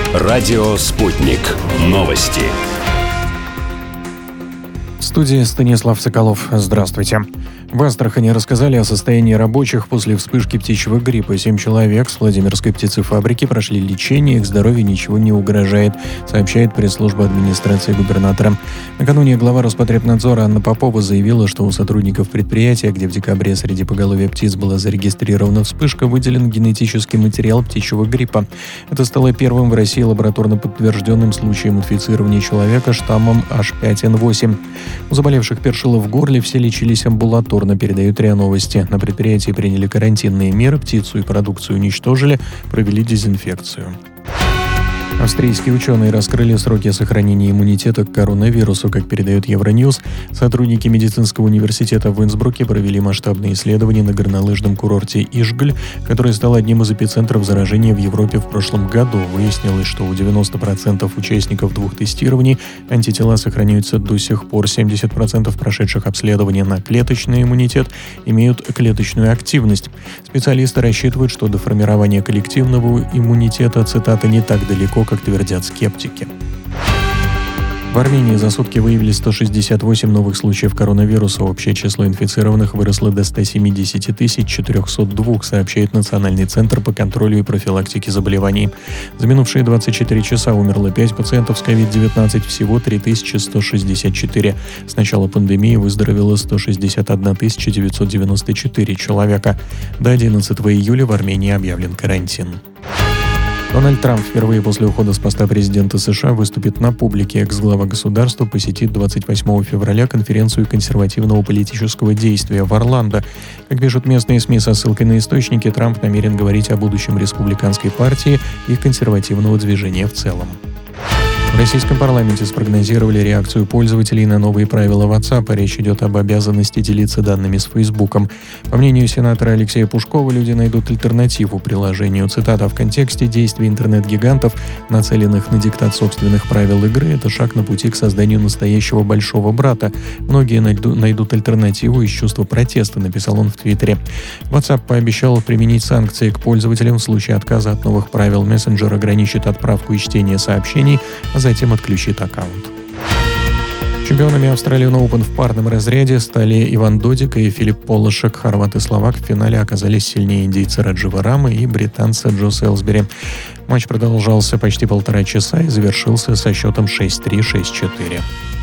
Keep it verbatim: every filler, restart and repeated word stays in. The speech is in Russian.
Радио «Спутник». Новости. В студии Станислав Соколов. Здравствуйте. В Астрахани рассказали о состоянии рабочих после вспышки птичьего гриппа. Семь человек с Владимирской птицефабрики прошли лечение, их здоровью ничего не угрожает, сообщает пресс-служба администрации губернатора. Накануне глава Роспотребнадзора Анна Попова заявила, что у сотрудников предприятия, где в декабре среди поголовья птиц была зарегистрирована вспышка, выделен генетический материал птичьего гриппа. Это стало первым в России лабораторно подтвержденным случаем инфицирования человека штаммом эйч пять эн восемь. У заболевших першило в горле, все лечились амбулаторно, передают РИА Новости. На предприятии приняли карантинные меры, птицу и продукцию уничтожили, провели дезинфекцию. Австрийские ученые раскрыли сроки сохранения иммунитета к коронавирусу. Как передает Евроньюз, сотрудники медицинского университета в Инсбруке провели масштабные исследования на горнолыжном курорте Ишгль, который стал одним из эпицентров заражения в Европе в прошлом году. Выяснилось, что у девяноста процентов участников двух тестирований антитела сохраняются до сих пор. семьдесят процентов прошедших обследования на клеточный иммунитет имеют клеточную активность. Специалисты рассчитывают, что до формирования коллективного иммунитета, цитата, не так далеко, как твердят скептики. В Армении за сутки выявили сто шестьдесят восемь новых случаев коронавируса. Общее число инфицированных выросло до ста семидесяти тысяч четырехсот двух, сообщает Национальный центр по контролю и профилактике заболеваний. За минувшие двадцать четыре часа умерло пять пациентов с ковид девятнадцать, всего три тысячи сто шестьдесят четыре. С начала пандемии выздоровело сто шестьдесят одна тысяча девятьсот девяносто четыре человека. До одиннадцатого июля в Армении объявлен карантин. Дональд Трамп впервые после ухода с поста президента США выступит на публике. Экс-глава государства посетит двадцать восьмого февраля конференцию консервативного политического действия в Орландо. Как пишут местные СМИ со ссылкой на источники, Трамп намерен говорить о будущем республиканской партии и консервативного движения в целом. В российском парламенте спрогнозировали реакцию пользователей на новые правила WhatsApp. Речь идет об обязанности делиться данными с Фейсбуком. По мнению сенатора Алексея Пушкова, люди найдут альтернативу приложению. Цитата: «В контексте действий интернет-гигантов, нацеленных на диктат собственных правил игры, это шаг на пути к созданию настоящего большого брата. Многие найду, найдут альтернативу из чувства протеста», написал он в Твиттере. WhatsApp пообещал применить санкции к пользователям в случае отказа от новых правил. Мессенджер ограничит отправку и чтение сообщений, а затем отключит аккаунт. Чемпионами Australian Open в парном разряде стали Иван Додик и Филипп Полошек. Хорват и словак в финале оказались сильнее индийца Раджива Рамы и британца Джо Селсбери. Матч продолжался почти полтора часа и завершился со счетом шесть три — шесть четыре.